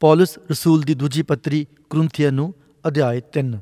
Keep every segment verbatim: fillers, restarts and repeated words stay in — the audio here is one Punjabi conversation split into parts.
ਪੌਲਸ ਰਸੂਲ ਦੀ ਦੂਜੀ ਪੱਤਰੀ ਕੁਰਿੰਥੀਆਂ ਨੂੰ ਅਧਿਆਇ ਤਿੰਨ।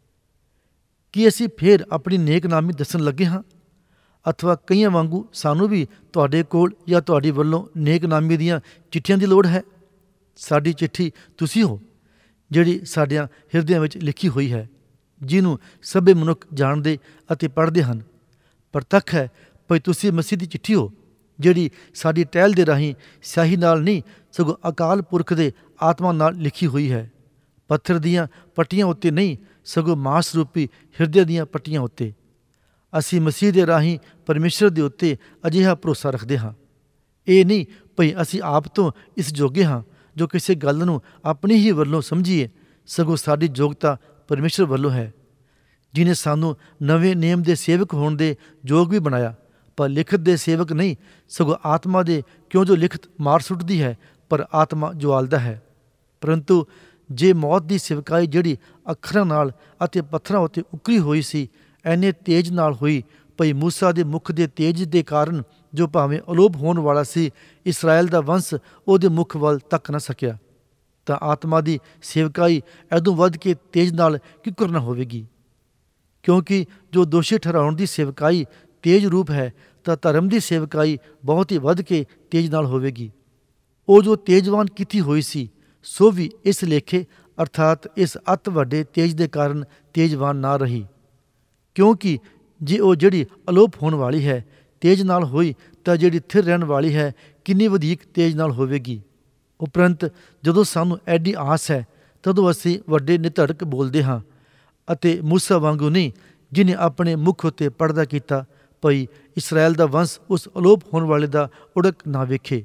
ਕੀ ਅਸੀਂ ਫੇਰ ਆਪਣੀ ਨੇਕਨਾਮੀ ਦੱਸਣ ਲੱਗੇ ਹਾਂ? ਅਥਵਾ ਕਈਆਂ ਵਾਂਗੂ ਸਾਨੂੰ ਵੀ ਤੁਹਾਡੇ ਕੋਲ ਜਾਂ ਤੁਹਾਡੀ ਵੱਲੋਂ ਨੇਕਨਾਮੀ ਦੀਆਂ ਚਿੱਠੀਆਂ ਦੀ ਲੋੜ ਹੈ? ਸਾਡੀ ਚਿੱਠੀ ਤੁਸੀਂ ਹੋ, ਜਿਹੜੀ ਸਾਡਿਆਂ ਹਿਰਦਿਆਂ ਵਿੱਚ ਲਿਖੀ ਹੋਈ ਹੈ, ਜਿਹਨੂੰ ਸਭੇ ਮਨੁੱਖ ਜਾਣਦੇ ਅਤੇ ਪੜ੍ਹਦੇ ਹਨ। ਪ੍ਰਤੱਖ ਹੈ ਭਈ ਤੁਸੀਂ ਮਸੀਹ ਦੀ ਚਿੱਠੀ ਹੋ, ਜਿਹੜੀ ਸਾਡੀ ਟਹਿਲ ਦੇ ਰਾਹੀਂ ਸਿਆਹੀ ਨਾਲ ਨਹੀਂ ਸਗੋਂ ਅਕਾਲ ਪੁਰਖ ਦੇ ਆਤਮਾ ਨਾਲ ਲਿਖੀ ਹੋਈ ਹੈ, ਪੱਥਰ ਦੀਆਂ ਪੱਟੀਆਂ ਉੱਤੇ ਨਹੀਂ ਸਗੋਂ ਮਾਸ ਰੂਪੀ ਹਿਰਦੇ ਦੀਆਂ ਪੱਟੀਆਂ ਉੱਤੇ। ਅਸੀਂ ਮਸੀਹ ਦੇ ਰਾਹੀਂ ਪਰਮੇਸ਼ਰ ਦੇ ਉੱਤੇ ਅਜਿਹਾ ਭਰੋਸਾ ਰੱਖਦੇ ਹਾਂ। ਇਹ ਨਹੀਂ ਭਈ ਅਸੀਂ ਆਪ ਤੋਂ ਇਸ ਜੋਗੇ ਹਾਂ ਜੋ ਕਿਸੇ ਗੱਲ ਨੂੰ ਆਪਣੀ ਹੀ ਵੱਲੋਂ ਸਮਝੀਏ, ਸਗੋਂ ਸਾਡੀ ਯੋਗਤਾ ਪਰਮੇਸ਼ਰ ਵੱਲੋਂ ਹੈ, ਜਿਹਨੇ ਸਾਨੂੰ ਨਵੇਂ ਨੇਮ ਦੇ ਸੇਵਕ ਹੋਣ ਦੇ ਯੋਗ ਵੀ ਬਣਾਇਆ, ਪਰ ਲਿਖਤ ਦੇ ਸੇਵਕ ਨਹੀਂ ਸਗੋਂ ਆਤਮਾ ਦੇ, ਕਿਉਂ ਜੋ ਲਿਖਤ ਮਾਰ ਸੁੱਟਦੀ ਹੈ ਪਰ ਆਤਮਾ ਜਵਾਲਦਾ ਹੈ। ਪਰੰਤੂ ਜੇ ਮੌਤ ਦੀ ਸੇਵਕਾਈ ਜਿਹੜੀ ਅੱਖਰਾਂ ਨਾਲ ਅਤੇ ਪੱਥਰਾਂ ਉੱਤੇ ਉਕਰੀ ਹੋਈ ਸੀ, ਐਨੇ ਤੇਜ ਨਾਲ ਹੋਈ ਭਈ ਮੂਸਾ ਦੇ ਮੁਖ ਦੇ ਤੇਜ ਦੇ ਕਾਰਨ, ਜੋ ਭਾਵੇਂ ਅਲੋਪ ਹੋਣ ਵਾਲਾ ਸੀ, ਇਸਰਾਏਲ ਦਾ ਵੰਸ਼ ਉਹਦੇ ਮੁਖ ਵੱਲ ਤੱਕ ਨਾ ਸਕਿਆ, ਤਾਂ ਆਤਮਾ ਦੀ ਸੇਵਕਾਈ ਐਦੋਂ ਵੱਧ ਕੇ ਤੇਜ ਨਾਲ ਕਿਉਂ ਨਾ ਹੋਵੇਗੀ? ਕਿਉਂਕਿ ਜੋ ਦੋਸ਼ੀ ਠਹਿਰਾਉਣ ਦੀ ਸੇਵਕਾਈ ਤੇਜ ਰੂਪ ਹੈ, ਤਾਂ ਧਰਮ ਦੀ ਸੇਵਕਾਈ ਬਹੁਤ ਹੀ ਵੱਧ ਕੇ ਤੇਜ ਨਾਲ ਹੋਵੇਗੀ। ਉਹ ਜੋ ਤੇਜਵਾਨ ਕੀਤੀ ਹੋਈ ਸੀ, ਸੋ ਵੀ ਇਸ ਲੇਖੇ ਅਰਥਾਤ ਇਸ ਅਤ ਵੱਡੇ ਤੇਜ ਦੇ ਕਾਰਨ ਤੇਜਵਾਨ ਨਾ ਰਹੀ। ਕਿਉਂਕਿ ਜੇ ਉਹ ਜਿਹੜੀ ਅਲੋਪ ਹੋਣ ਵਾਲੀ ਹੈ ਤੇਜ ਨਾਲ ਹੋਈ, ਤਾਂ ਜਿਹੜੀ ਥਿਰ ਰਹਿਣ ਵਾਲੀ ਹੈ ਕਿੰਨੀ ਵਧੀਕ ਤੇਜ ਨਾਲ ਹੋਵੇਗੀ। ਉਪਰੰਤ ਜਦੋਂ ਸਾਨੂੰ ਐਡੀ ਆਸ ਹੈ, ਤਦੋਂ ਅਸੀਂ ਵੱਡੇ ਨਿਧੜਕ ਬੋਲਦੇ ਹਾਂ, ਅਤੇ ਮੂਸਾ ਵਾਂਗੂ ਨਹੀਂ, ਜਿਹਨੇ ਆਪਣੇ ਮੁਖ ਉੱਤੇ ਪਰਦਾ ਕੀਤਾ ਭਈ ਇਸਰਾਏਲ ਦਾ ਵੰਸ਼ ਉਸ ਅਲੋਪ ਹੋਣ ਵਾਲੇ ਦਾ ਉੜਕ ਨਾ ਵੇਖੇ।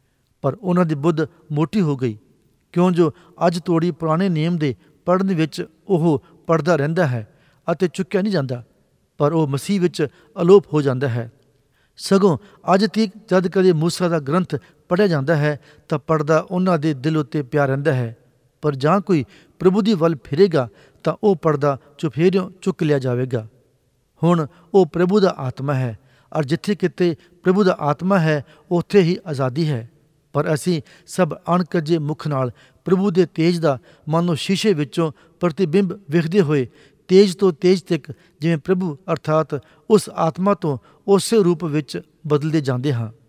ਪਰ ਉਹਨਾਂ ਦੀ ਬੁੱਧ ਮੋਟੀ ਹੋ ਗਈ, ਕਿਉਂ ਜੋ ਅੱਜ ਤੋੜੀ ਪੁਰਾਣੇ ਨਿਯਮ ਦੇ ਪੜ੍ਹਨ ਵਿੱਚ ਉਹ ਪੜ੍ਹਦਾ ਰਹਿੰਦਾ ਹੈ ਅਤੇ ਚੁੱਕਿਆ ਨਹੀਂ ਜਾਂਦਾ, ਪਰ ਉਹ ਮਸੀਹ ਵਿੱਚ ਅਲੋਪ ਹੋ ਜਾਂਦਾ ਹੈ। ਸਗੋਂ ਅੱਜ ਤੀਕ ਜਦ ਕਦੇ ਮੂਸਾ ਦਾ ਗ੍ਰੰਥ ਪੜ੍ਹਿਆ ਜਾਂਦਾ ਹੈ, ਤਾਂ ਪੜ੍ਹਦਾ ਉਹਨਾਂ ਦੇ ਦਿਲ ਉੱਤੇ ਪਿਆ ਰਹਿੰਦਾ ਹੈ। ਪਰ ਜਾਂ ਕੋਈ ਪ੍ਰਭੂ ਦੀ ਵੱਲ ਫਿਰੇਗਾ, ਤਾਂ ਉਹ ਪੜ੍ਹਦਾ ਚੁਫੇਰਿਓਂ ਚੁੱਕ ਲਿਆ ਜਾਵੇਗਾ। ਹੁਣ ਉਹ ਪ੍ਰਭੂ ਦਾ ਆਤਮਾ ਹੈ, ਔਰ ਜਿੱਥੇ ਕਿਤੇ ਪ੍ਰਭੂ ਦਾ ਆਤਮਾ ਹੈ, ਉੱਥੇ ਹੀ ਆਜ਼ਾਦੀ ਹੈ। ਪਰ ਅਸੀਂ ਸਭ ਅਣਕੱਜੇ ਮੁਖ ਨਾਲ ਪ੍ਰਭੂ ਦੇ ਤੇਜ ਦਾ ਮਾਨੋ ਸ਼ੀਸ਼ੇ ਵਿੱਚੋਂ ਪ੍ਰਤੀਬਿੰਬ ਵੇਖਦੇ ਹੋਏ ਤੇਜ ਤੋਂ ਤੇਜ ਤੱਕ, ਜਿਵੇਂ ਪ੍ਰਭੂ ਅਰਥਾਤ ਉਸ ਆਤਮਾ ਤੋਂ ਉਸੇ ਰੂਪ ਵਿੱਚ ਬਦਲਦੇ ਜਾਂਦੇ ਹਾਂ।